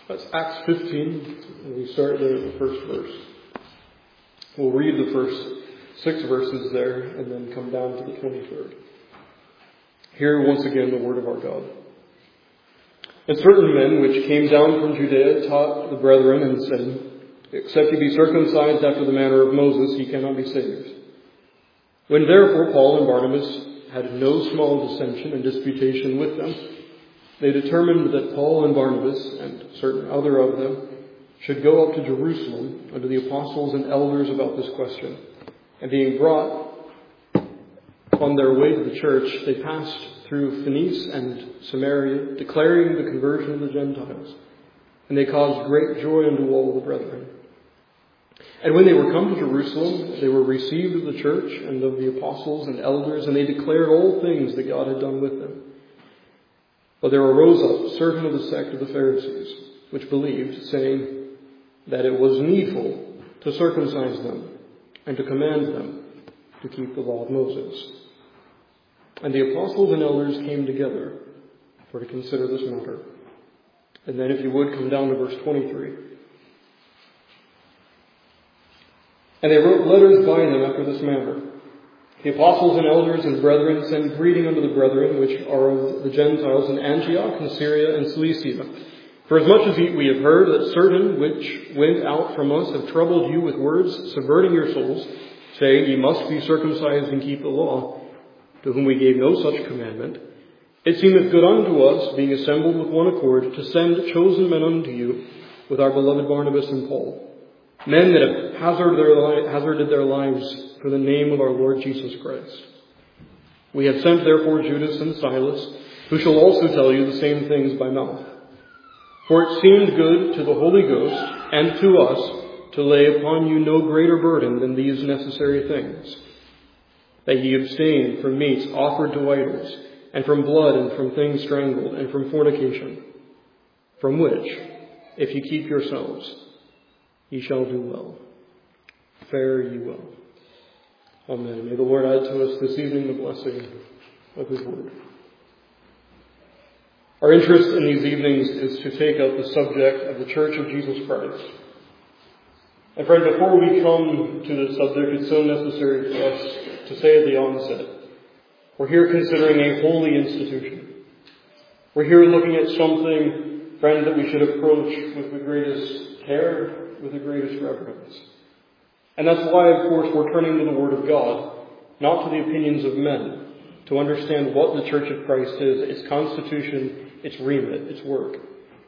That's Acts 15, and we start there at the first verse. We'll read the first 6 verses there, and then come down to the 23rd. Hear once again the word of our God. And certain men which came down from Judea taught the brethren and said, Except ye be circumcised after the manner of Moses, ye cannot be saved. When therefore Paul and Barnabas had no small dissension and disputation with them, they determined that Paul and Barnabas, and certain other of them, should go up to Jerusalem unto the apostles and elders about this question. And being brought on their way to the church, they passed through Phoenice and Samaria, declaring the conversion of the Gentiles. And they caused great joy unto all the brethren. And when they were come to Jerusalem, they were received of the church and of the apostles and elders, and they declared all things that God had done with them. But there arose up certain of the sect of the Pharisees, which believed, saying that it was needful to circumcise them and to command them to keep the law of Moses. And the apostles and elders came together for to consider this matter. And then if you would, come down to verse 23. And they wrote letters by them after this manner. The apostles and elders and brethren send greeting unto the brethren which are of the Gentiles in Antioch and Syria and Cilicia. For as much as we have heard that certain which went out from us have troubled you with words, subverting your souls, saying, Ye must be circumcised and keep the law, to whom we gave no such commandment, it seemeth good unto us, being assembled with one accord, to send chosen men unto you with our beloved Barnabas and Paul, men that have hazarded their lives for the name of our Lord Jesus Christ. We have sent therefore Judas and Silas, who shall also tell you the same things by mouth. For it seemed good to the Holy Ghost and to us to lay upon you no greater burden than these necessary things, that ye abstain from meats offered to idols, and from blood, and from things strangled, and from fornication, from which, if ye keep yourselves, ye shall do well. Fare ye well. Amen. May the Lord add to us this evening the blessing of His word. Our interest in these evenings is to take up the subject of the Church of Jesus Christ. And friend, before we come to the subject, it's so necessary for us to say at the onset, we're here considering a holy institution. We're here looking at something, friend, that we should approach with the greatest care, with the greatest reverence. And that's why, of course, we're turning to the Word of God, not to the opinions of men, to understand what the Church of Christ is, its constitution, its remit, its work.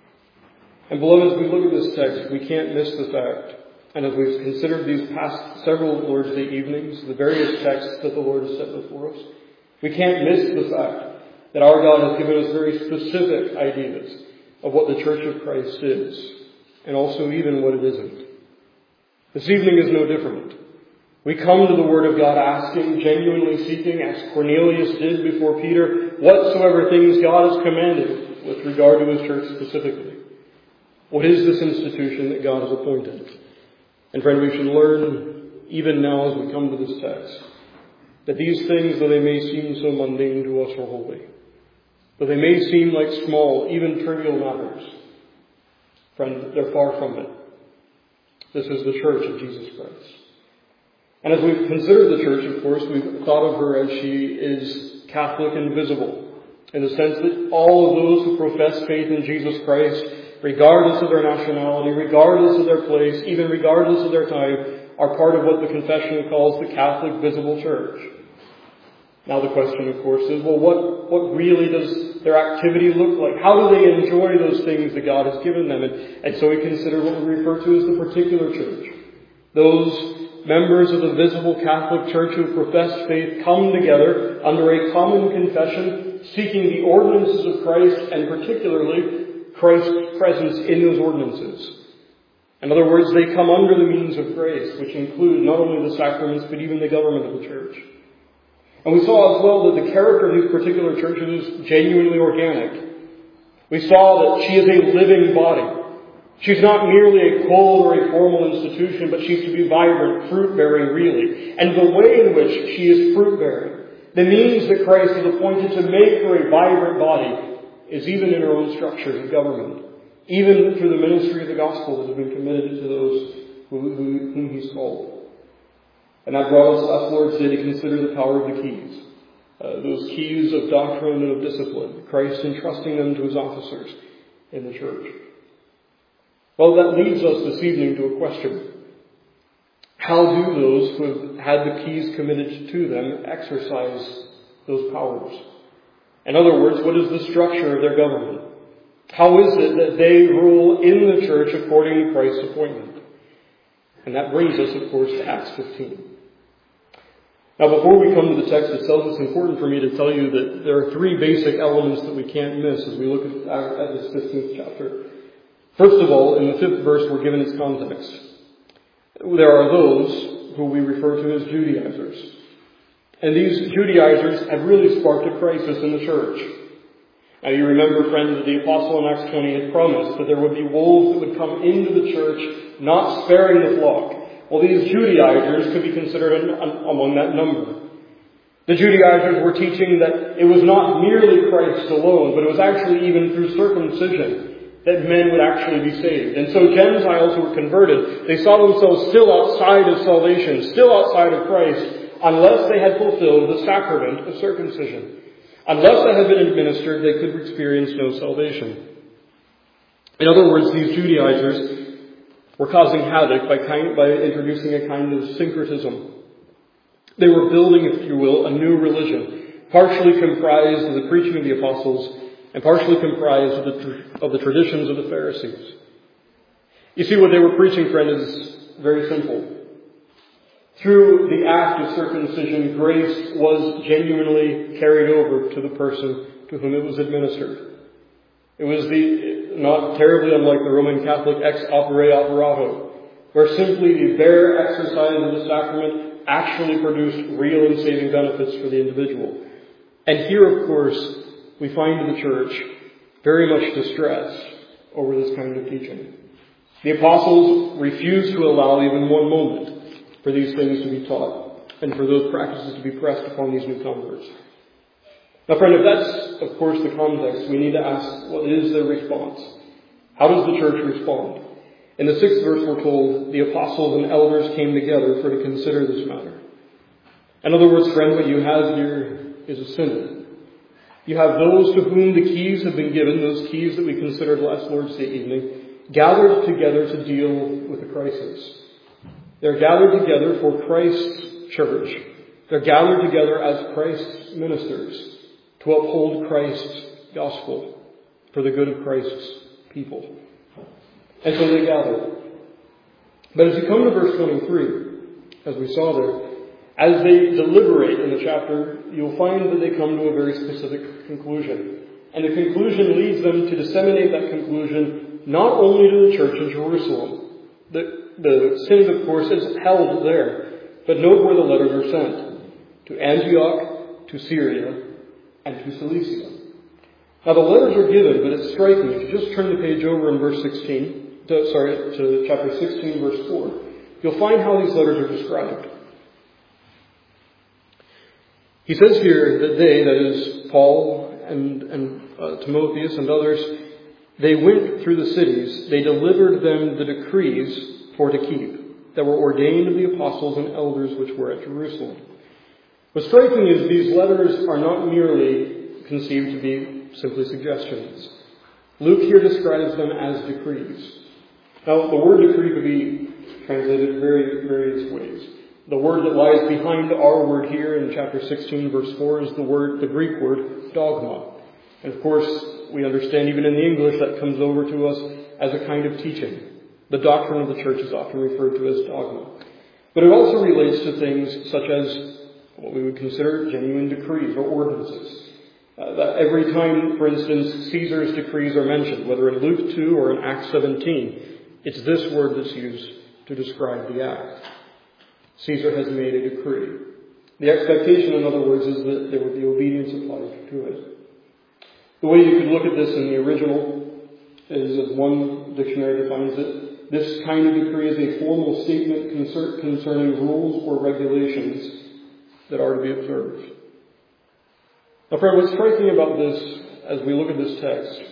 And beloved, as we look at this text, we can't miss the fact, and as we've considered these past several Lord's Day evenings, the various texts that the Lord has set before us, we can't miss the fact that our God has given us very specific ideas of what the Church of Christ is, and also even what it isn't. This evening is no different. We come to the Word of God asking, genuinely seeking, as Cornelius did before Peter, whatsoever things God has commanded with regard to His church specifically. What is this institution that God has appointed? And friend, we should learn, even now as we come to this text, that these things, though they may seem so mundane to us, are holy. Though they may seem like small, even trivial matters, friend, they're far from it. This is the Church of Jesus Christ. And as we've considered the Church, of course, we've thought of her as she is Catholic and visible, in the sense that all of those who profess faith in Jesus Christ, regardless of their nationality, regardless of their place, even regardless of their time, are part of what the confession calls the Catholic visible Church. Now the question, of course, is, well, what really does their activity look like? How do they enjoy those things that God has given them? And so we consider what we refer to as the particular church. Those members of the visible Catholic Church who profess faith come together under a common confession, seeking the ordinances of Christ, and particularly Christ's presence in those ordinances. In other words, they come under the means of grace, which include not only the sacraments, but even the government of the church. And we saw as well that the character of these particular churches is genuinely organic. We saw that she is a living body. She's not merely a cold or a formal institution, but she's to be vibrant, fruit-bearing really. And the way in which she is fruit-bearing, the means that Christ has appointed to make her a vibrant body, is even in her own structure of government. even through the ministry of the gospel that has been committed to those whom He's called. And that brought us last Lord's Day to consider the power of the keys. Those keys of doctrine and of discipline, Christ entrusting them to His officers in the church. Well, that leads us this evening to a question. How do those who have had the keys committed to them exercise those powers? In other words, what is the structure of their government? How is it that they rule in the church according to Christ's appointment? And that brings us, of course, to Acts 15. Now, before we come to the text itself, it's important for me to tell you that there are three basic elements that we can't miss as we look at this 15th chapter. First of all, in the 5th verse, we're given its context. There are those who we refer to as Judaizers. And these Judaizers have really sparked a crisis in the church. Now you remember, friends, that the apostle in Acts 20 had promised that there would be wolves that would come into the church, not sparing the flock. Well, these Judaizers could be considered among that number. The Judaizers were teaching that it was not merely Christ alone, but it was actually even through circumcision that men would actually be saved. And so Gentiles who were converted, they saw themselves still outside of salvation, still outside of Christ, unless they had fulfilled the sacrament of circumcision. Unless that had been administered, they could experience no salvation. In other words, these Judaizers were causing havoc by introducing a kind of syncretism. They were building, if you will, a new religion, partially comprised of the preaching of the apostles and partially comprised of the traditions of the Pharisees. You see, what they were preaching, friend, is very simple. Through the act of circumcision, grace was genuinely carried over to the person to whom it was administered. It was not terribly unlike the Roman Catholic ex opere operato, where simply the bare exercise of the sacrament actually produced real and saving benefits for the individual. And here, of course, we find the church very much distressed over this kind of teaching. The apostles refused to allow even one moment for these things to be taught and for those practices to be pressed upon these new converts. Now, friend, if that's, of course, the context, we need to ask, what is their response? How does the church respond? In the 6th verse, we're told, the apostles and elders came together to consider this matter. In other words, friend, what you have here is a synod. You have those to whom the keys have been given, those keys that we considered last Lord's Day evening, gathered together to deal with the crisis. They're gathered together for Christ's church. They're gathered together as Christ's ministers to uphold Christ's gospel for the good of Christ's people. And so they gather. But as you come to verse 23, as we saw there, as they deliberate in the chapter, you'll find that they come to a very specific conclusion. And the conclusion leads them to disseminate that conclusion not only to the church in Jerusalem. The synod, of course, is held there. But note where the letters are sent. To Antioch, to Syria, and to Cilicia. Now the letters are given, but it's striking. If you just turn the page over in verse 16, to chapter 16, verse 4, you'll find how these letters are described. He says here that they, that is Paul and Timotheus and others, they went through the cities. They delivered them the decrees for to keep that were ordained of the apostles and elders which were at Jerusalem. What's striking is these letters are not merely conceived to be simply suggestions. Luke here describes them as decrees. Now, the word decree could be translated various ways. The word that lies behind our word here in chapter 16, verse 4 is the Greek word dogma. And of course, we understand even in the English that comes over to us as a kind of teaching. The doctrine of the church is often referred to as dogma. But it also relates to things such as what we would consider genuine decrees or ordinances. That every time, for instance, Caesar's decrees are mentioned, whether in Luke 2 or in Acts 17, it's this word that's used to describe the act. Caesar has made a decree. The expectation, in other words, is that there would be obedience applied to it. The way you could look at this in the original is, as one dictionary defines it, this kind of decree is a formal statement concerning rules or regulations that are to be observed. Now, friend, what's striking about this, as we look at this text,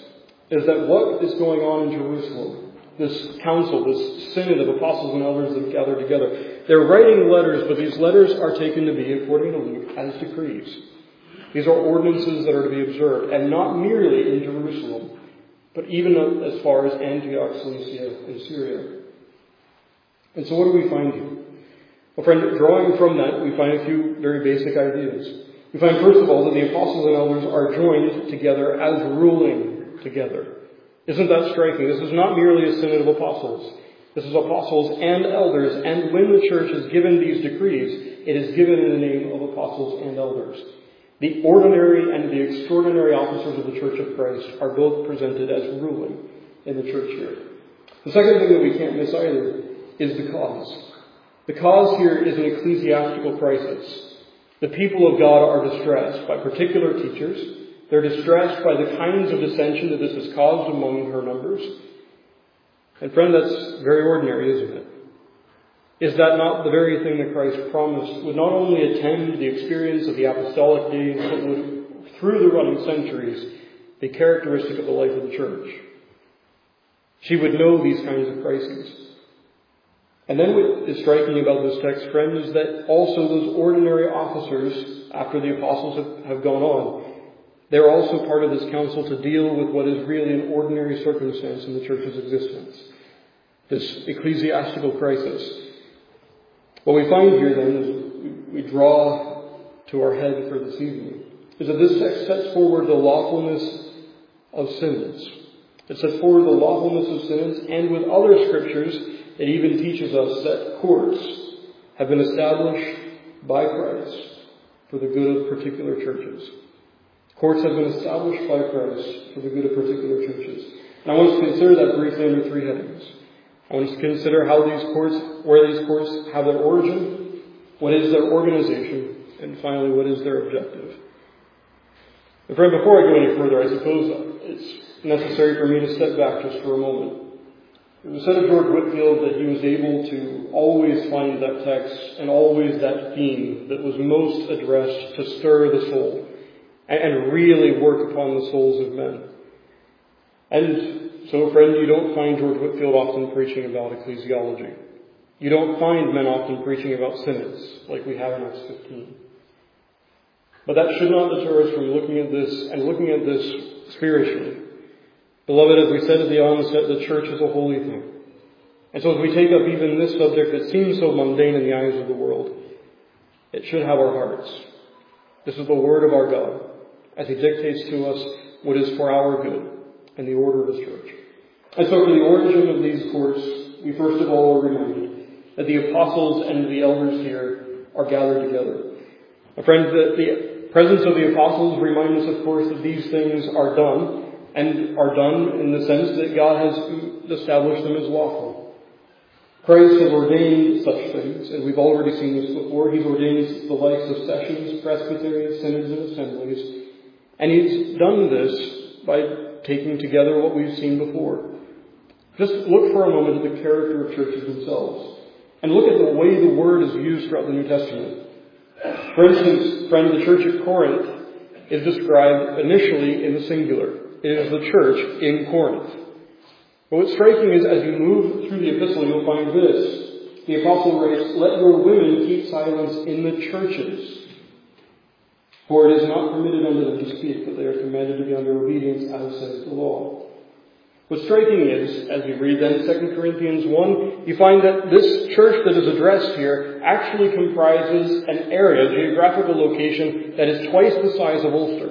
is that what is going on in Jerusalem, this council, this synod of apostles and elders that have gathered together, they're writing letters, but these letters are taken to be, according to Luke, as decrees. These are ordinances that are to be observed, and not merely in Jerusalem, but even as far as Antioch, Cilicia, and Syria. And so what do we find here? Well, friend, drawing from that, we find a few very basic ideas. We find, first of all, that the apostles and elders are joined together as ruling together. Isn't that striking? This is not merely a synod of apostles. This is apostles and elders, and when the church is given these decrees, it is given in the name of apostles and elders. The ordinary and the extraordinary officers of the Church of Christ are both presented as ruling in the church here. The second thing that we can't miss either is the cause. The cause here is an ecclesiastical crisis. The people of God are distressed by particular teachers. They're distressed by the kinds of dissension that this has caused among her numbers. And friend, that's very ordinary, isn't it? Is that not the very thing that Christ promised would not only attend the experience of the apostolic days, but would, through the running centuries, be characteristic of the life of the church? She would know these kinds of crises. And then what is striking about this text, friend, is that also those ordinary officers, after the apostles have gone on, they're also part of this council to deal with what is really an ordinary circumstance in the church's existence. This ecclesiastical crisis. What we find here then, as we draw to our head for this evening, is that this text sets forward the lawfulness of synods. It sets forward the lawfulness of synods, and with other scriptures, it even teaches us that courts have been established by Christ for the good of particular churches. Courts have been established by Christ for the good of particular churches. And I want us to consider that briefly under three headings. I want us to consider how these courts, where these courts have their origin, what is their organization, and finally, what is their objective. And friend, before I go any further, I suppose it's necessary for me to step back just for a moment. It was said of George Whitefield that he was able to always find that text and always that theme that was most addressed to stir the soul and really work upon the souls of men. And so, friend, you don't find George Whitefield often preaching about ecclesiology. You don't find men often preaching about synods like we have in Acts 15. But that should not deter us from looking at this spiritually. Beloved, as we said at the onset, the church is a holy thing. And so as we take up even this subject that seems so mundane in the eyes of the world, it should have our hearts. This is the word of our God, as he dictates to us what is for our good and the order of his church. And so for the origin of these courts, we first of all are reminded that the apostles and the elders here are gathered together. Friends, the presence of the apostles reminds us, of course, that these things are done, and are done in the sense that God has established them as lawful. Christ has ordained such things, and we've already seen this before. He's ordained the likes of sessions, presbyteries, synods, and assemblies. And he's done this by taking together what we've seen before. Just look for a moment at the character of churches themselves, and look at the way the word is used throughout the New Testament. For instance, friend, the church at Corinth is described initially in the singular. It is the church in Corinth. But what's striking is as you move through the epistle, you'll find this. The apostle writes, "Let your women keep silence in the churches. For it is not permitted unto them to speak, but they are commanded to be under obedience, as says the law." What's striking is, as we read then 2 Corinthians 1, you find that this church that is addressed here actually comprises an area, geographical location, that is twice the size of Ulster.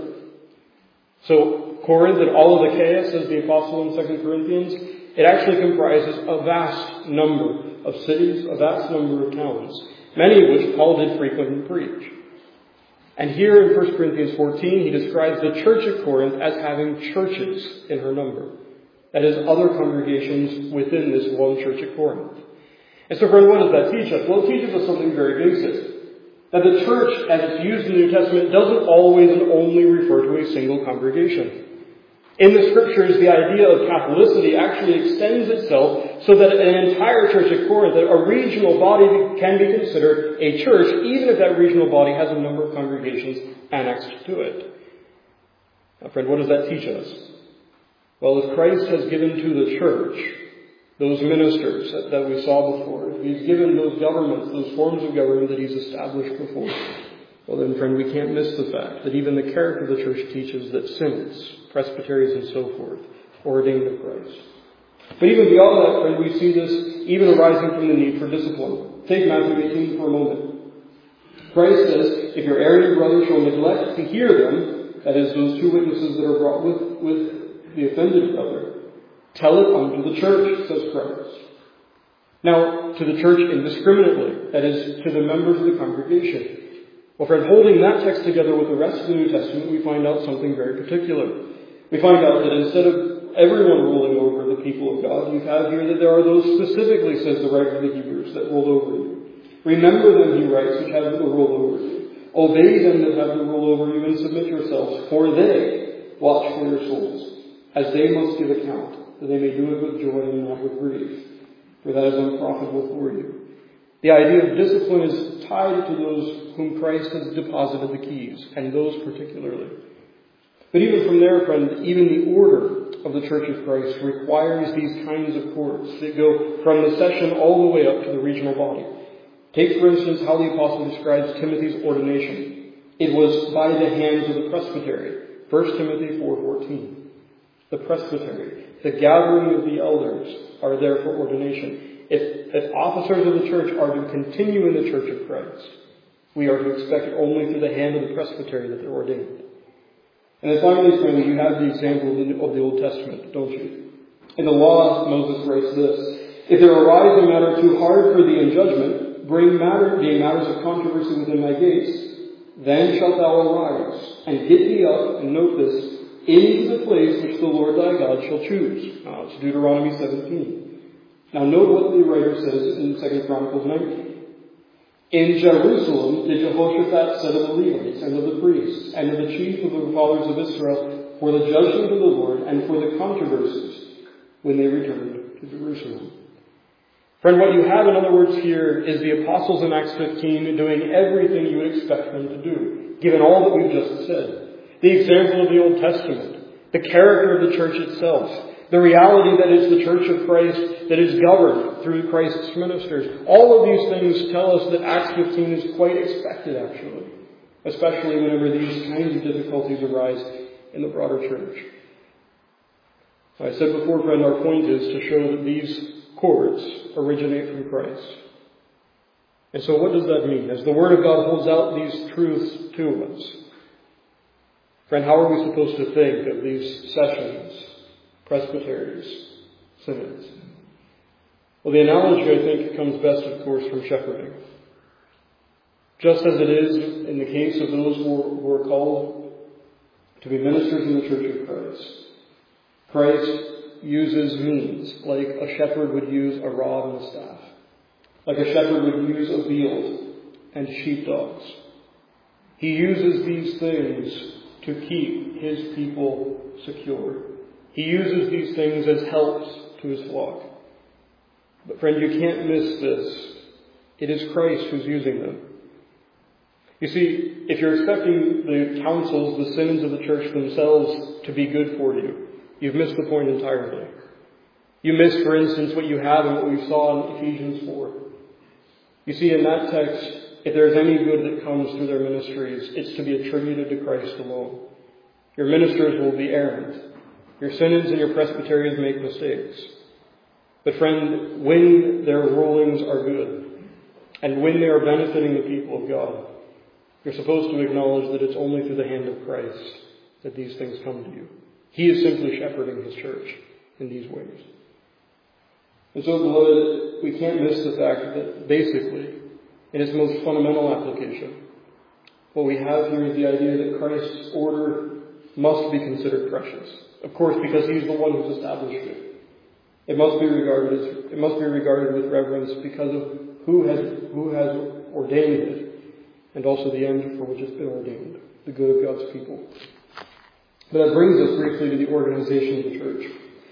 So Corinth and all of Achaia, says the apostle in 2 Corinthians, it actually comprises a vast number of cities, a vast number of towns, many of which Paul did frequent and preach. And here in 1 Corinthians 14, he describes the church at Corinth as having churches in her number. That is, other congregations within this one church at Corinth. And so, friend, what does that teach us? Well, it teaches us something very basic. That the church, as it's used in the New Testament, doesn't always and only refer to a single congregation. In the Scriptures, the idea of Catholicity actually extends itself so that an entire church at Corinth, a regional body, can be considered a church, even if that regional body has a number of congregations annexed to it. Now, friend, what does that teach us? Well, if Christ has given to the church those ministers that we saw before, if he's given those governments, those forms of government that he's established before, well then, friend, we can't miss the fact that even the character of the church teaches that synods, presbyteries, and so forth are ordained of Christ. But even beyond that, friend, we see this even arising from the need for discipline. Take Matthew 18 for a moment. Christ says, if your erring brother shall neglect to hear them, that is, those two witnesses that are brought with the offended brother, tell it unto the church, says Christ. Now, to the church indiscriminately, that is, to the members of the congregation. Well, friend, holding that text together with the rest of the New Testament, we find out something very particular. We find out that instead of everyone ruling over the people of God, you have here that there are those specifically, says the writer of the Hebrews, that rule over you. Remember them, he writes, which have the rule over you. Obey them that have the rule over you, and submit yourselves, for they watch for your souls, as they must give account, that they may do it with joy and not with grief, for that is unprofitable for you. The idea of discipline is tied to those whom Christ has deposited the keys, and those particularly. But even from there, friend, even the order of the Church of Christ requires these kinds of courts that go from the session all the way up to the regional body. Take, for instance, how the apostle describes Timothy's ordination. It was by the hands of the presbytery. 1 Timothy 4:14. The presbytery, the gathering of the elders, are there for ordination. If officers of the church are to continue in the Church of Christ, we are to expect it only through the hand of the presbytery that they're ordained. And then finally, friends, you have the example of the Old Testament, don't you? In the law, Moses writes this: if there arise a matter too hard for thee in judgment, being matters of controversy within thy gates, then shalt thou arise, and get thee up, and note this, into the place which the Lord thy God shall choose. Now, it's Deuteronomy 17. Now note what the writer says in 2 Chronicles 19. In Jerusalem did Jehoshaphat set of the Levites and of the priests and of the chief of the fathers of Israel for the judgment of the Lord and for the controversies when they returned to Jerusalem. Friend, what you have in other words here is the apostles in Acts 15 doing everything you would expect them to do, given all that we've just said. The example of the Old Testament, the character of the church itself, the reality that it's the Church of Christ that is governed through Christ's ministers. All of these things tell us that Acts 15 is quite expected, actually, especially whenever these kinds of difficulties arise in the broader church. I said before, friend, our point is to show that these courts originate from Christ. And so what does that mean? As the Word of God holds out these truths to us, friend, how are we supposed to think of these sessions, presbyteries, synods? Well, the analogy, I think, comes best, of course, from shepherding. Just as it is in the case of those who are called to be ministers in the Church of Christ, Christ uses means like a shepherd would use a rod and a staff, like a shepherd would use a field and sheepdogs. He uses these things to keep his people secure. He uses these things as helps to his flock. But friend, you can't miss this. It is Christ who's using them. You see, if you're expecting the councils, the synods of the church themselves to be good for you, you've missed the point entirely. You miss, for instance, what you have and what we saw in Ephesians 4. You see, in that text, if there's any good that comes through their ministries, it's to be attributed to Christ alone. Your ministers will be errant. Your synods and your presbyteries make mistakes. But friend, when their rulings are good, and when they are benefiting the people of God, you're supposed to acknowledge that it's only through the hand of Christ that these things come to you. He is simply shepherding his church in these ways. And so, beloved, we can't miss the fact that basically, in its most fundamental application, what we have here is the idea that Christ's order must be considered precious. Of course, because he's the one who's established it. It must be regarded with reverence because of who has ordained it, and also the end for which it's been ordained, the good of God's people. But that brings us briefly to the organization of the church.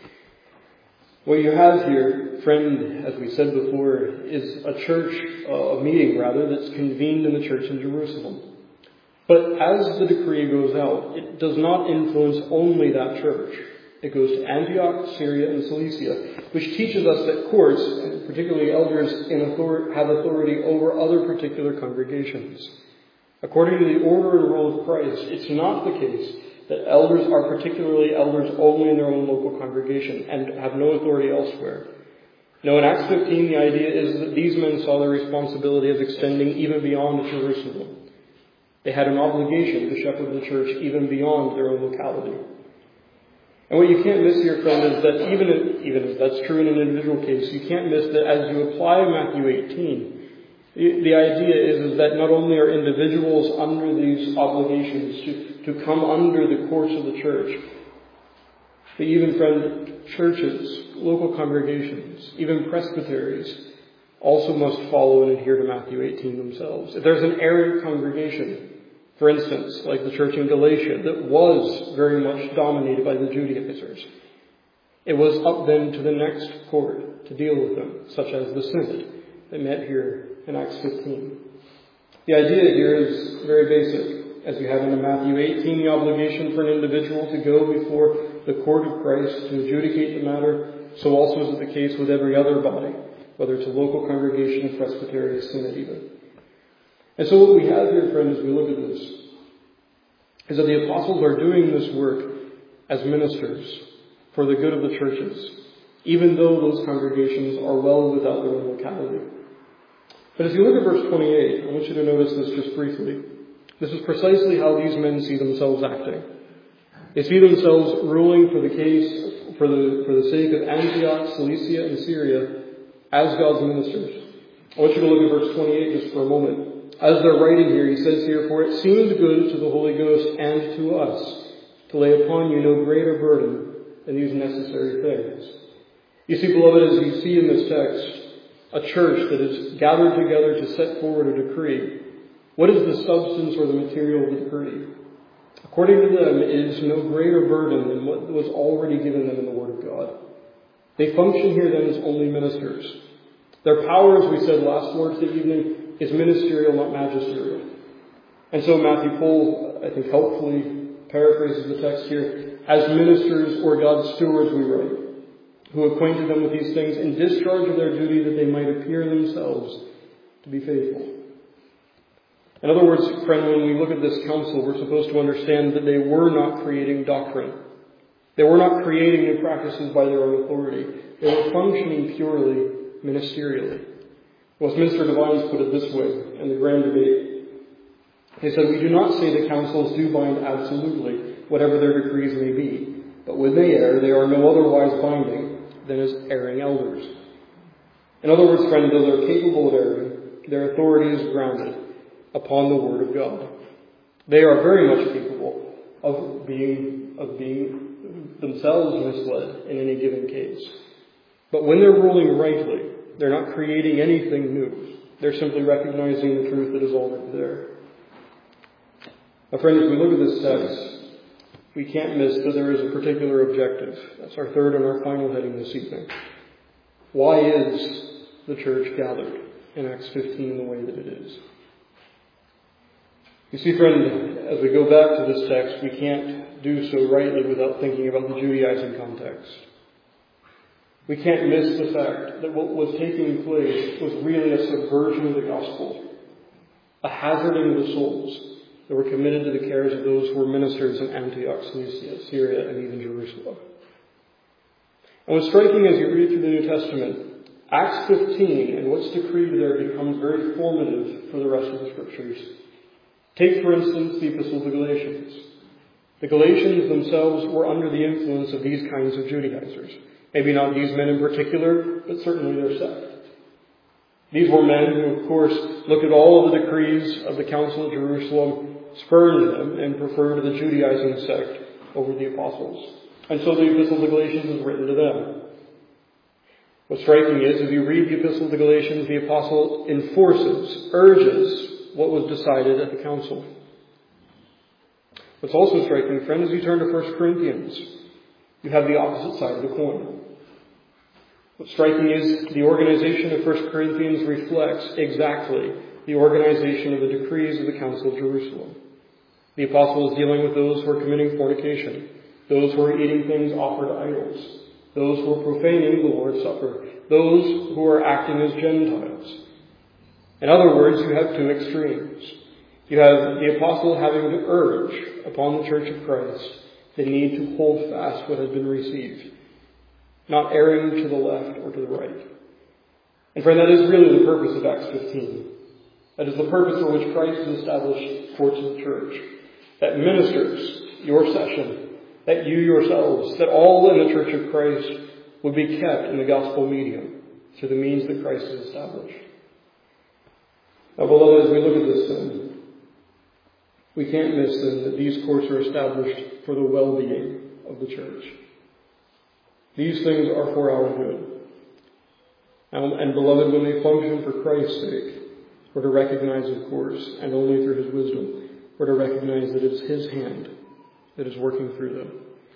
What you have here, friend, as we said before, is a church, a meeting rather, that's convened in the church in Jerusalem. But as the decree goes out, it does not influence only that church. It goes to Antioch, Syria, and Cilicia, which teaches us that courts, and particularly elders, have authority over other particular congregations. According to the order and rule of Christ, it's not the case that elders are particularly elders only in their own local congregation and have no authority elsewhere. No, in Acts 15, the idea is that these men saw their responsibility as extending even beyond Jerusalem. They had an obligation to shepherd the church even beyond their own locality. And what you can't miss here, friend, is that even if that's true in an individual case, you can't miss that as you apply Matthew 18, the idea is that not only are individuals under these obligations to come under the courts of the church, but even, friend, churches, local congregations, even presbyteries also must follow and adhere to Matthew 18 themselves. If there's an errant congregation, for instance, like the church in Galatia, that was very much dominated by the Judaizers, it was up then to the next court to deal with them, such as the synod that met here in Acts 15. The idea here is very basic. As you have in Matthew 18, the obligation for an individual to go before the court of Christ to adjudicate the matter, so also is it the case with every other body, whether it's a local congregation, a presbytery, a synod even. And so what we have here, friends, as we look at this, is that the apostles are doing this work as ministers for the good of the churches, even though those congregations are well without their own locality. But as you look at verse 28, I want you to notice this just briefly. This is precisely how these men see themselves acting. They see themselves ruling for the case, for the sake of Antioch, Cilicia, and Syria as God's ministers. I want you to look at verse 28 just for a moment. As they're writing here, he says here, "For it seemed good to the Holy Ghost and to us to lay upon you no greater burden than these necessary things." You see, beloved, as you see in this text, a church that is gathered together to set forward a decree. What is the substance or the material of the decree? According to them, it is no greater burden than what was already given them in the Word of God. They function here then as only ministers. Their power, as we said last Wednesday evening, is ministerial, not magisterial. And so Matthew Cole, I think, helpfully paraphrases the text here, "As ministers or God's stewards we write, who acquainted them with these things in discharge of their duty that they might appear themselves to be faithful." In other words, friend, when we look at this council, we're supposed to understand that they were not creating doctrine. They were not creating new practices by their own authority. They were functioning purely ministerially. Westminster Divines put it this way in the Grand Debate. They said, "We do not say that councils do bind absolutely, whatever their decrees may be, but when they err, they are no otherwise binding than as erring elders." In other words, friend, though they're capable of erring, their authority is grounded upon the Word of God. They are very much capable of being themselves misled in any given case. But when they're ruling rightly, they're not creating anything new. They're simply recognizing the truth that is already there. Now, friends, as we look at this text, we can't miss that there is a particular objective. That's our third and our final heading this evening. Why is the church gathered in Acts 15 in the way that it is? You see, friend, as we go back to this text, we can't do so rightly without thinking about the Judaizing context. We can't miss the fact that what was taking place was really a subversion of the gospel, a hazarding of the souls that were committed to the cares of those who were ministers in Antioch, Cilicia, Syria, and even Jerusalem. And what's striking as you read through the New Testament, Acts 15 and what's decreed there becomes very formative for the rest of the Scriptures. Take, for instance, the Epistle to the Galatians. The Galatians themselves were under the influence of these kinds of Judaizers. Maybe not these men in particular, but certainly their sect. These were men who, of course, looked at all of the decrees of the Council of Jerusalem, spurned them, and preferred the Judaizing sect over the apostles. And so the Epistle to the Galatians is written to them. What's striking is, as you read the Epistle to the Galatians, the apostle enforces, urges what was decided at the council. What's also striking, friends, as you turn to 1 Corinthians, you have the opposite side of the coin. What's striking is the organization of 1 Corinthians reflects exactly the organization of the decrees of the Council of Jerusalem. The apostle is dealing with those who are committing fornication. those who are eating things offered to idols, those who are profaning the Lord's Supper, those who are acting as Gentiles. In other words, you have two extremes. You have the apostle having to urge upon the Church of Christ the need to hold fast what has been received, not erring to the left or to the right. And friend, that is really the purpose of Acts 15. That is the purpose for which Christ has established courts of the church. That ministers, your session, that you yourselves, that all in the Church of Christ would be kept in the gospel medium through the means that Christ has established. Now, beloved, as we look at this then, we can't miss then that these courts are established for the well-being of the church. These things are for our good. And beloved, when they function for Christ's sake, we're to recognize, of course, and only through His wisdom, we're to recognize that it is His hand that is working through them.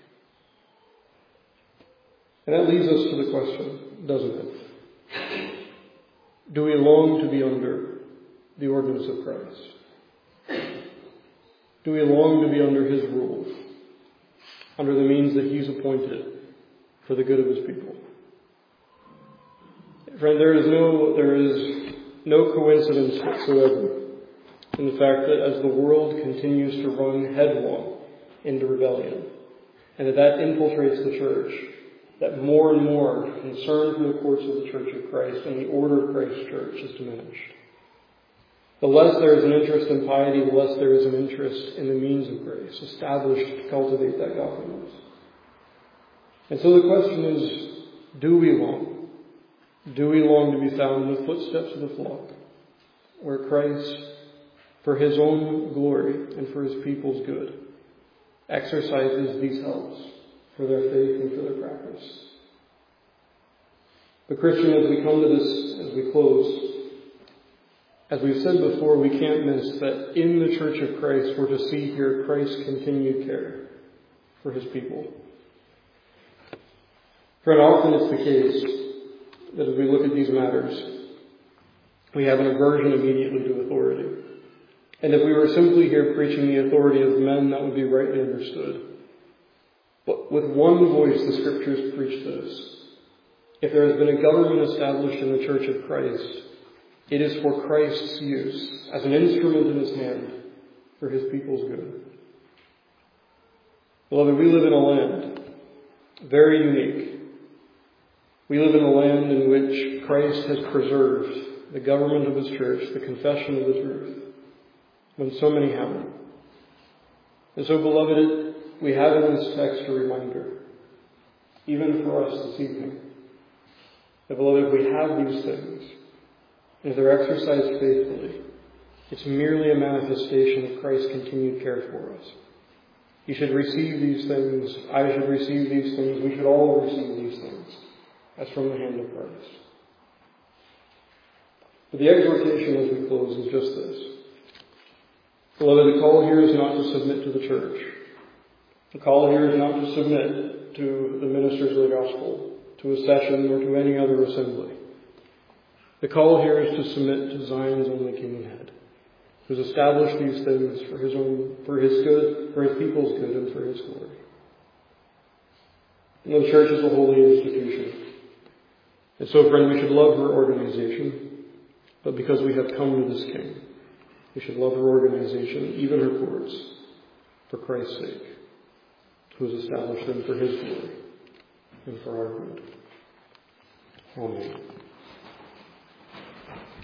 And that leads us to the question, doesn't it? Do we long to be under the ordinance of Christ? Do we long to be under His rule, under the means that He's appointed for the good of His people? Friend, there is no coincidence whatsoever in the fact that as the world continues to run headlong into rebellion, and that infiltrates the church, that more and more concern for the courts of the Church of Christ and the order of Christ's church is diminished. The less there is an interest in piety, the less there is an interest in the means of grace established to cultivate that godliness. And so the question is, do we long? Do we long to be found in the footsteps of the flock, where Christ, for His own glory and for His people's good, exercises these helps for their faith and for their practice? But Christian, as we come to this, as we close, as we've said before, we can't miss that in the Church of Christ we're to see here Christ's continued care for His people. Friend, often it's the case that as we look at these matters, we have an aversion immediately to authority. And if we were simply here preaching the authority of men, that would be rightly understood. But with one voice, the Scriptures preach this. If there has been a government established in the Church of Christ, it is for Christ's use, as an instrument in His hand, for His people's good. Beloved, we live in a land very unique. We live in a land in which Christ has preserved the government of His church, the confession of the truth, when so many haven't. And so, beloved, we have in this text a reminder, even for us this evening, that, beloved, if we have these things, and if they're exercised faithfully, it's merely a manifestation of Christ's continued care for us. You should receive these things. I should receive these things. We should all receive these things as from the hand of Christ. But the exhortation as we close is just this. Beloved, the call here is not to submit to the church. The call here is not to submit to the ministers of the gospel, to a session, or to any other assembly. The call here is to submit to Zion's only King and Head, who has established these things for His good, for His people's good, and for His glory. And the church is a holy institution. And so, friend, we should love her organization, but because we have come to this King, we should love her organization, even her courts, for Christ's sake, who has established them for His glory and for our good. Amen.